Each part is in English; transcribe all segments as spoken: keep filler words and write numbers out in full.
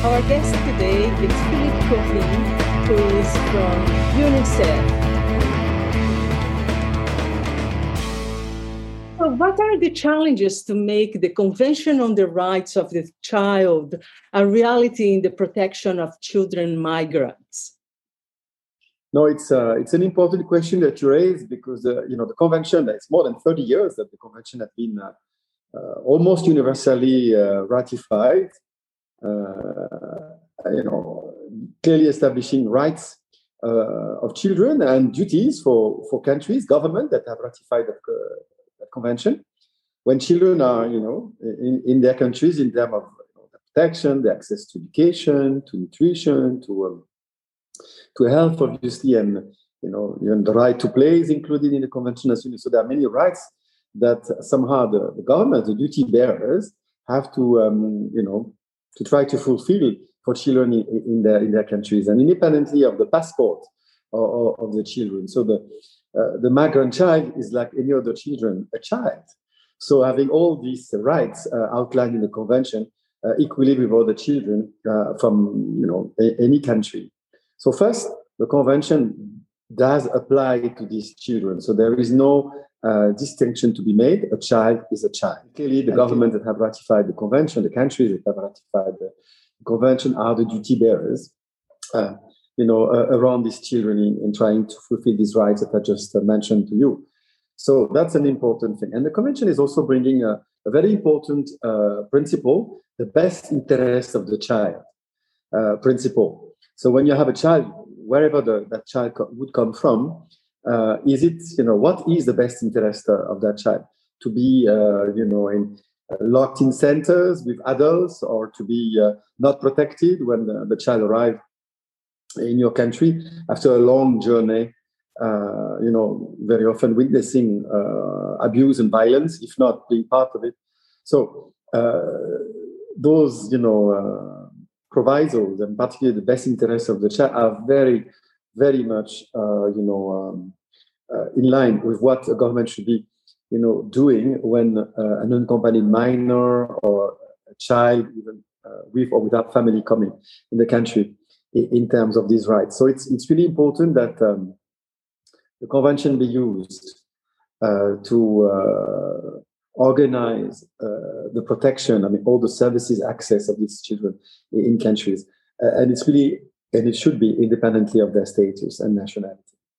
Our guest today is Philippe Coquin, who is from UNICEF. So what are the challenges to make the Convention on the Rights of the Child a reality in the protection of children migrants? No, it's uh, it's an important question that you raise because uh, you know the convention. It's more than thirty years that the convention has been uh, uh, almost universally uh, ratified. Uh, you know, clearly establishing rights uh, of children and duties for for countries, government that have ratified that, uh, that convention. When children are, you know, in, in their countries, in terms of you know, the protection, the access to education, to nutrition, to um, to health, obviously, and you know, even the right to play is included in the convention as well. So there are many rights that somehow the, the government, the duty bearers, have to, um, you know, to try to fulfill for children in, in their in their countries, and independently of the passport of, of the children. So the uh, the migrant child is like any other children, a child. So having all these rights uh, outlined in the convention, uh, equally with other children uh, from you know a, any country. So first, the convention does apply to these children. So there is no uh, distinction to be made. A child is a child. Clearly, the governments that have ratified the convention, the countries that have ratified the convention are the duty bearers, uh, you know, uh, around these children in, in trying to fulfill these rights that I just uh, mentioned to you. So that's an important thing. And the convention is also bringing a, a very important uh, principle, the best interest of the child uh, principle. So when you have a child, wherever the, that child co- would come from, uh, is it, you know, what is the best interest uh, of that child? To be, uh, you know, in uh, locked in centers with adults, or to be uh, not protected when the, the child arrives in your country after a long journey, uh, you know, very often witnessing uh, abuse and violence, if not being part of it. So uh, those, you know, uh, provisos, and particularly the best interests of the child, are very, very much, uh, you know, um, uh, in line with what a government should be, you know, doing when uh, an unaccompanied minor or a child, even uh, with or without family, coming in the country in, in terms of these rights. So it's it's really important that um, the convention be used uh, to uh, organize uh, the protection, I mean, all the services access of these children in, in countries. Uh, and it's really, and it should be independently of their status and nationality.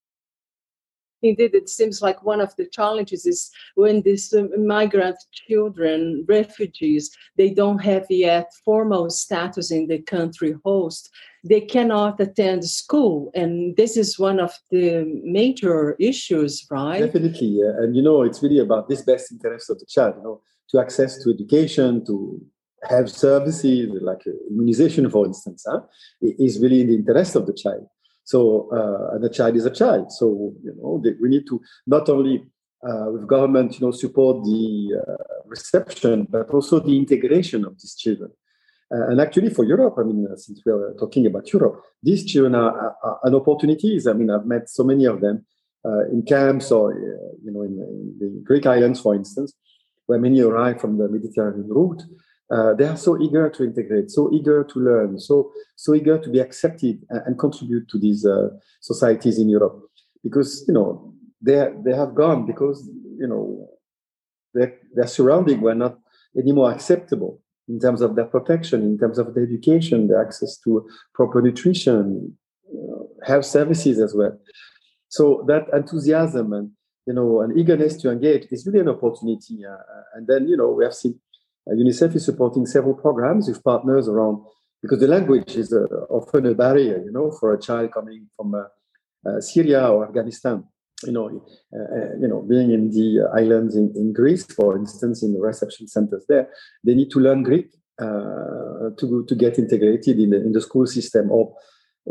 Indeed, it seems like one of the challenges is when these um, migrant children, refugees, they don't have yet formal status in the country host. They cannot attend school. And this is one of the major issues, right? Definitely. Yeah. And, you know, it's really about this best interest of the child, you know, to access to education, to have services like immunization, for instance, huh, is really in the interest of the child. So uh, the child is a child. So, you know, they, we need to not only uh, with government, you know, support the uh, reception, but also the integration of these children. Uh, and actually for Europe, I mean, uh, since we are talking about Europe, these children are, are, are an opportunities. I mean, I've met so many of them uh, in camps or, uh, you know, in, in the Greek islands, for instance, where many arrive from the Mediterranean route. Uh, they are so eager to integrate, so eager to learn, so so eager to be accepted and, and contribute to these uh, societies in Europe, because you know they they have gone because you know their their surroundings were not anymore acceptable in terms of their protection, in terms of their education, their access to proper nutrition, you know, health services as well. So that enthusiasm and you know an eagerness to engage is really an opportunity, uh, and then you know we have seen. Uh, UNICEF is supporting several programs with partners around, because the language is uh, often a barrier, you know, for a child coming from uh, uh, Syria or Afghanistan. You know, uh, you know, being in the islands in, in Greece, for instance, in the reception centers there, they need to learn Greek uh, to to get integrated in the in the school system. Or uh,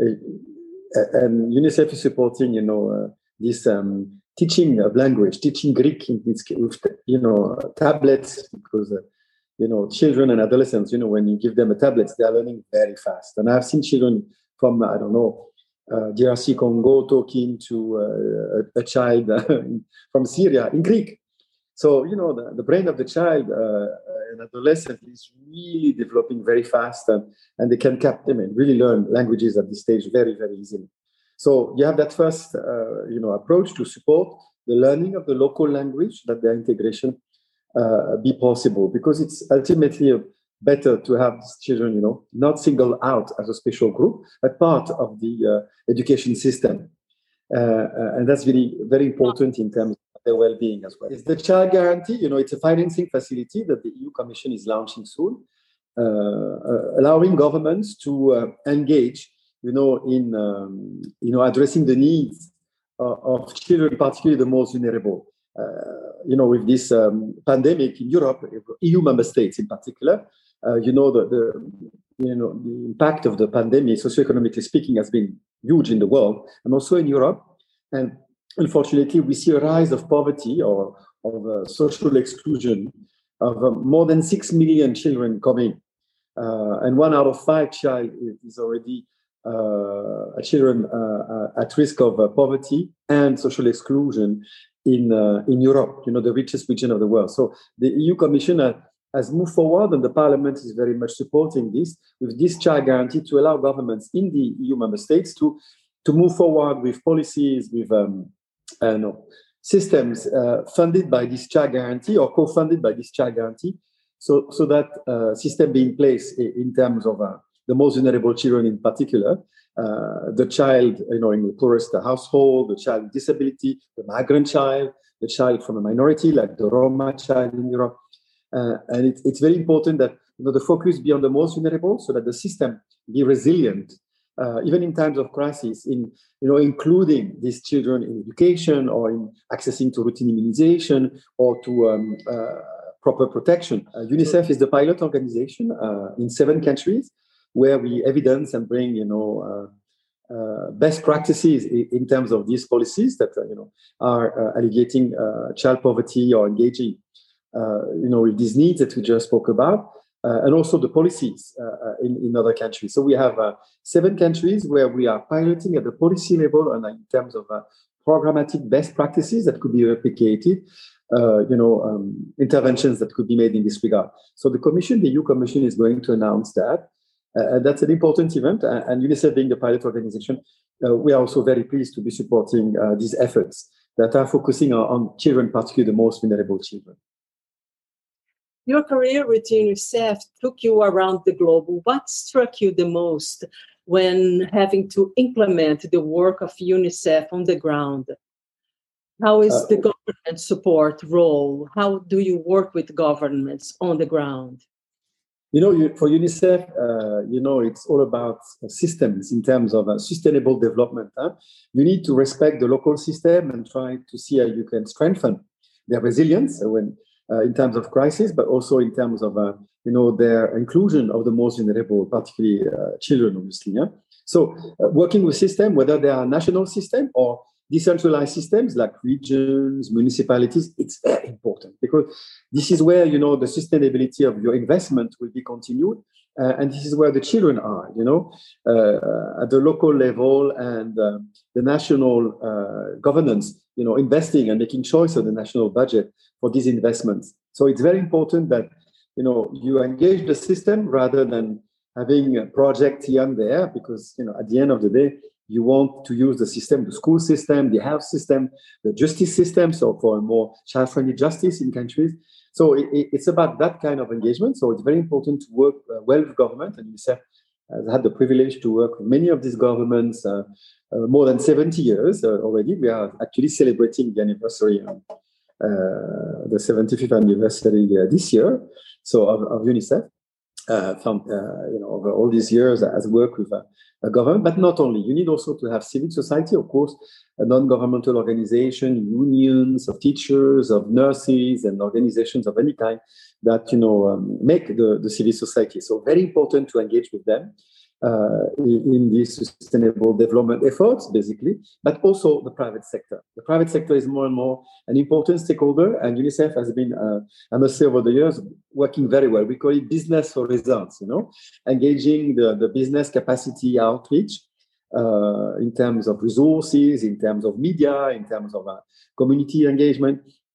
and UNICEF is supporting, you know, uh, this um, teaching of language, teaching Greek in, with you know tablets, because. Uh, You know, children and adolescents, you know, when you give them a tablet, they are learning very fast. And I've seen children from, I don't know, uh, D R C Congo talking to uh, a, a child from Syria in Greek. So, you know, the, the brain of the child, uh, an adolescent, is really developing very fast, and, and they can cap, I mean, really learn languages at this stage very, very easily. So you have that first, uh, you know, approach to support the learning of the local language, that their integration uh, be possible, because it's ultimately a, better to have these children, you know, not singled out as a special group, but part of the uh, education system. Uh, uh, and that's really very important in terms of their well-being as well. It's the child guarantee, you know, it's a financing facility that the E U Commission is launching soon, uh, uh, allowing governments to uh, engage, you know, in, um, you know, addressing the needs of, of children, particularly the most vulnerable. Uh, you know, with this um, pandemic in Europe, E U member states in particular, uh, you know, the, the you know the impact of the pandemic, socioeconomically speaking, has been huge in the world and also in Europe. And unfortunately, we see a rise of poverty or of uh, social exclusion of uh, more than six million children coming, uh, and one out of five child is already uh, children uh, at risk of uh, poverty and social exclusion in uh, in Europe, you know, the richest region of the world. So the E U Commission uh, has moved forward, and the Parliament is very much supporting this, with this child guarantee to allow governments in the E U member states to, to move forward with policies, with um, uh, no, systems uh, funded by this child guarantee or co-funded by this child guarantee, so, so that uh, system be in place in, in terms of uh, the most vulnerable children in particular, uh, the child, you know, in the poorest household, the child with disability, the migrant child, the child from a minority like the Roma child in Europe. Uh, and it, it's very important that, you know, the focus be on the most vulnerable, so that the system be resilient, uh, even in times of crisis, in, you know, including these children in education or in accessing to routine immunization or to um, uh, proper protection. Uh, UNICEF is the pilot organization uh, in seven countries where we evidence and bring, you know, uh, uh, best practices in, in terms of these policies that, uh, you know, are uh, alleviating uh, child poverty or engaging Uh, you know, with these needs that we just spoke about, uh, and also the policies uh, in, in other countries. So we have uh, seven countries where we are piloting at the policy level and in terms of uh, programmatic best practices that could be replicated, uh, you know, um, interventions that could be made in this regard. So the Commission, the E U Commission, is going to announce that. Uh, and that's an important event. Uh, and UNICEF being the pilot organization, uh, we are also very pleased to be supporting uh, these efforts that are focusing on, on children, particularly the most vulnerable children. Your career with UNICEF took you around the globe. What struck you the most when having to implement the work of UNICEF on the ground? How is uh, the government support role? How do you work with governments on the ground? You know, you, for UNICEF, uh, you know, it's all about systems in terms of uh, sustainable development. Huh? You need to respect the local system and try to see how you can strengthen their resilience when Uh, in terms of crisis, but also in terms of, uh, you know, their inclusion of the most vulnerable, particularly uh, children, obviously. Yeah? So uh, working with systems, whether they are national systems or decentralized systems like regions, municipalities, it's very important because this is where, you know, the sustainability of your investment will be continued. Uh, and this is where the children are, you know, uh, at the local level and uh, the national uh, governance, you know, investing and making choice of the national budget for these investments. So it's very important that, you know, you engage the system rather than having a project here and there, because, you know, at the end of the day, you want to use the system, the school system, the health system, the justice system, so for a more child-friendly justice in countries. So it, it's about that kind of engagement. So it's very important to work uh, well with government, and UNICEF has had the privilege to work with many of these governments uh, uh, more than seventy years uh, already. We are actually celebrating the anniversary, um, uh, the seventy-fifth anniversary uh, this year, so of, of UNICEF. Uh, from, uh, you know, over all these years as work with a, a government, but not only. You need also to have civil society, of course, a non-governmental organization, unions of teachers, of nurses, and organizations of any kind that, you know, um, make the, the civil society. So very important to engage with them uh, in, in these sustainable development efforts, basically, but also the private sector. The private sector is more and more an important stakeholder, and UNICEF has been, uh, I must say, over the years, working very well. We call it business for results, you know, engaging the, the business capacity outreach uh, in terms of resources, in terms of media, in terms of uh, community engagement,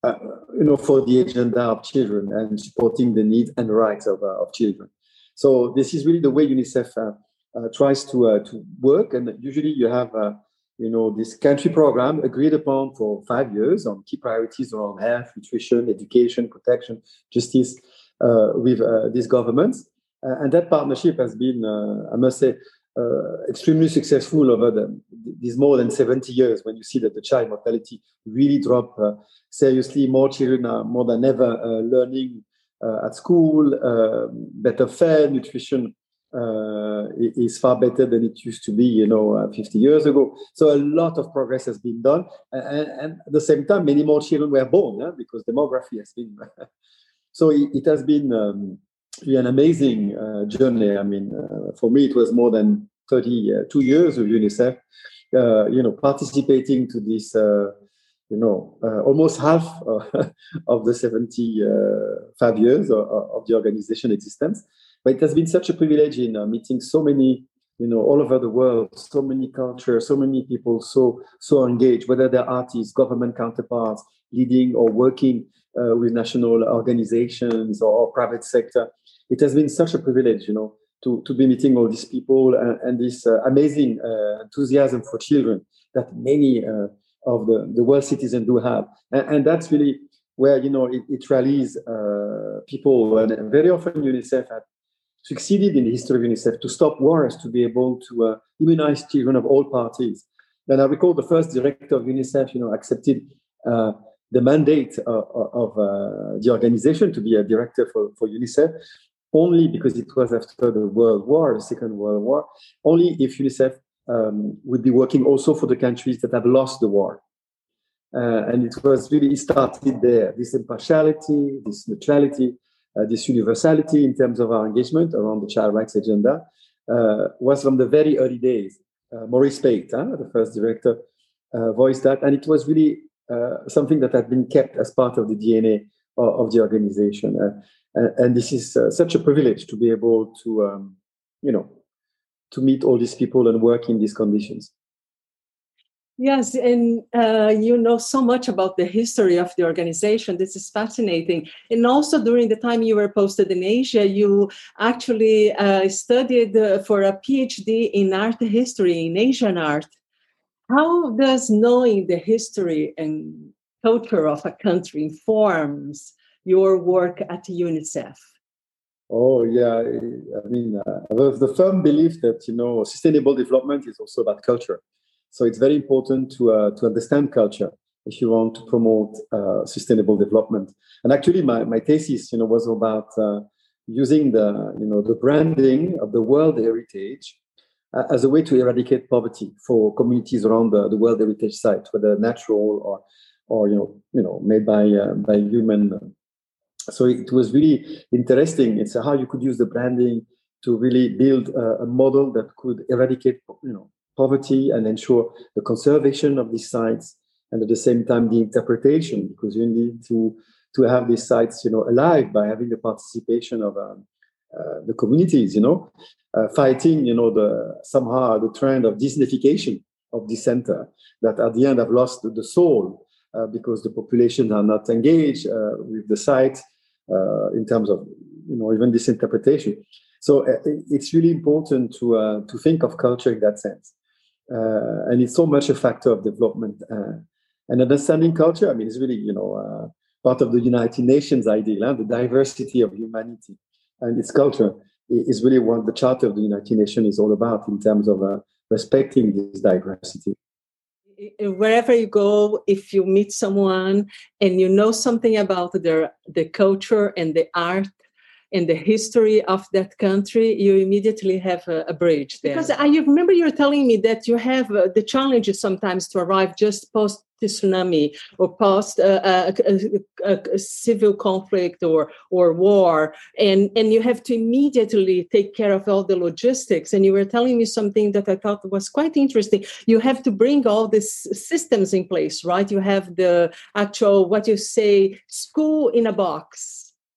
uh, you know, for the agenda of children and supporting the needs and rights of, uh, of children. So this is really the way UNICEF uh, uh, tries to uh, to work. And usually you have, uh, you know, this country program agreed upon for five years on key priorities around health, nutrition, education, protection, justice uh, with uh, these governments. Uh, and that partnership has been, uh, I must say, uh, extremely successful over the, these more than seventy years, when you see that the child mortality really dropped uh, seriously. More children are more than ever uh, learning uh, at school, uh, better fed, nutrition uh, is far better than it used to be, you know, uh, fifty years ago. So a lot of progress has been done. And, and at the same time, many more children were born, yeah, because demography has been... so it, it has been... Um, an amazing uh, journey. I mean, uh, for me, it was more than thirty-two years with UNICEF, uh, you know, participating to this, uh, you know, uh, almost half uh, of the seventy-five years of, of the organization existence. But it has been such a privilege in uh, meeting so many, you know, all over the world, so many cultures, so many people, so so engaged, whether they're artists, government counterparts, leading or working uh, with national organizations or, or private sector. It has been such a privilege, you know, to, to be meeting all these people and, and this uh, amazing uh, enthusiasm for children that many uh, of the, the world citizens do have. And, and that's really where, you know, it, it rallies uh, people. And very often UNICEF had succeeded in the history of UNICEF to stop wars, to be able to uh, immunize children of all parties. And I recall the first director of UNICEF, you know, accepted uh, the mandate of, of uh, the organization to be a director for, for UNICEF, only because it was after the World War, the Second World War, only if UNICEF um, would be working also for the countries that have lost the war. Uh, and it was really, it started there, this impartiality, this neutrality, uh, this universality in terms of our engagement around the child rights agenda uh, was from the very early days. Uh, Maurice Pate, huh, the first director, uh, voiced that. And it was really uh, something that had been kept as part of the D N A of, of the organization. Uh, and, and this is uh, such a privilege to be able to, um, you know, to meet all these people and work in these conditions. Yes, and uh, you know so much about the history of the organization. This is fascinating. And also during the time you were posted in Asia, you actually uh, studied uh, for a PhD in art history, in Asian art. How does knowing the history and culture of a country informs your work at UNICEF? Oh, yeah. I mean, uh, I have the firm belief that, you know, sustainable development is also about culture. So it's very important to uh, to understand culture if you want to promote uh, sustainable development. And actually, my, my thesis, you know, was about uh, using the you know the branding of the World Heritage uh, as a way to eradicate poverty for communities around the, the World Heritage site, whether natural or or you know you know made by uh, by human. So it was really interesting. It's how you could use the branding to really build a, a model that could eradicate you know. poverty and ensure the conservation of these sites, and at the same time the interpretation, because you need to to have these sites, you know, alive by having the participation of um, uh, the communities, you know, uh, fighting, you know, the somehow the trend of desertification of the center that at the end have lost the, the soul uh, because the populations are not engaged uh, with the site uh, in terms of, you know, even this interpretation. So uh, it's really important to uh, to think of culture in that sense. Uh, and it's so much a factor of development uh, and understanding culture. I mean, it's really, you know, uh, part of the United Nations ideal, huh? The diversity of humanity and its culture is really what the Charter of the United Nations is all about in terms of uh, respecting this diversity. Wherever you go, if you meet someone and you know something about their the culture and the art and the history of that country, you immediately have a, a bridge there. Because I remember you were telling me that you have uh, the challenges sometimes to arrive just post the tsunami or post uh, a, a, a, a civil conflict or or war, and, and you have to immediately take care of all the logistics. And you were telling me something that I thought was quite interesting. You have to bring all these systems in place, right? You have the actual, what you say, school in a box.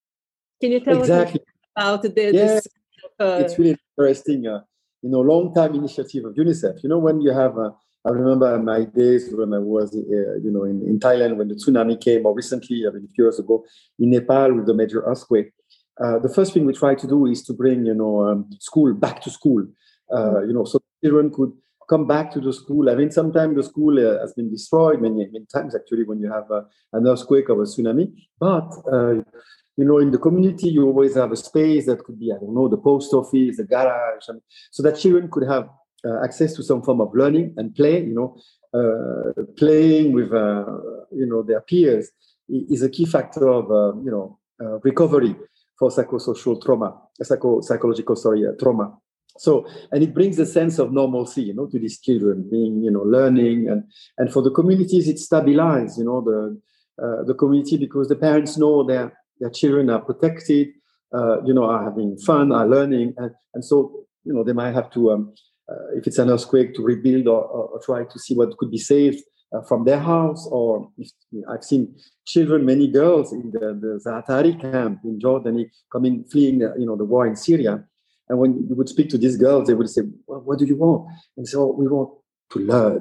Can you tell exactly. us about the, yeah, this? Uh, it's really interesting, uh, you know, long-time initiative of UNICEF. You know, when you have uh, I remember my days when I was, uh, you know, in, in Thailand when the tsunami came, or recently, I mean, a few years ago, in Nepal with the major earthquake. Uh, the first thing we try to do is to bring, you know, um, school back to school, uh, you know, so children could come back to the school. I mean, sometimes the school uh, has been destroyed many, many times, actually, when you have uh, an earthquake or a tsunami. But, uh, you know, in the community, you always have a space that could be, I don't know, the post office, the garage, and so that children could have uh, access to some form of learning and play, you know, uh, playing with, uh, you know, their peers is a key factor of, uh, you know, uh, recovery for psychosocial trauma, psycho, psychological, sorry, uh, trauma. So, and it brings a sense of normalcy, you know, to these children being, you know, learning, and and for the communities, it stabilizes, you know, the uh, the community, because the parents know their their children are protected, uh, you know, are having fun, are learning, and and so, you know, they might have to, um, uh, if it's an earthquake, to rebuild or, or, or try to see what could be saved uh, from their house. Or if, I've seen children, many girls in the, the Zaatari camp in Jordan, coming, fleeing, uh, you know, the war in Syria. And when you would speak to these girls, they would say, well, what do you want? And so, we want to learn.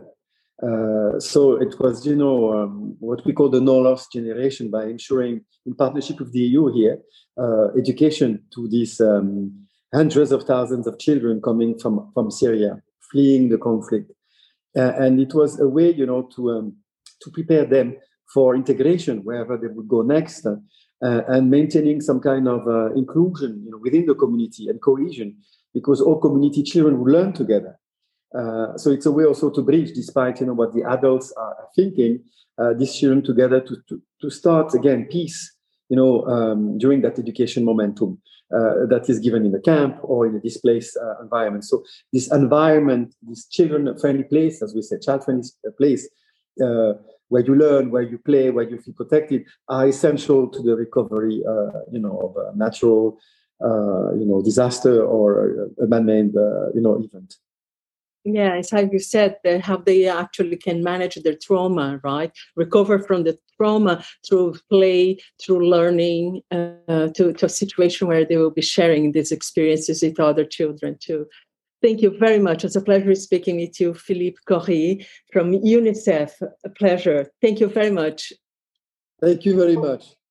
Uh, so it was, you know, um, what we call the no-loss generation, by ensuring, in partnership with the E U here, uh, education to these um, hundreds of thousands of children coming from, from Syria, fleeing the conflict. Uh, and it was a way, you know, to um, to prepare them for integration wherever they would go next, uh, and maintaining some kind of uh, inclusion, you know, within the community and cohesion, because all community children would learn together. Uh, so it's a way also to bridge, despite, you know, what the adults are thinking, uh, these children together to, to to start again peace, you know, um, during that education momentum uh, that is given in the camp or in a displaced uh, environment. So this environment, this children-friendly place, as we say, child-friendly place, uh, where you learn, where you play, where you feel protected, are essential to the recovery, uh, you know, of a natural, uh, you know, disaster or a man-made, uh, you know, event. Yeah, it's how you said, that how they actually can manage their trauma, right? Recover from the trauma through play, through learning, uh, to, to a situation where they will be sharing these experiences with other children too. Thank you very much. It's a pleasure speaking with you, Philippe Corry from UNICEF. A pleasure. Thank you very much. Thank you very much.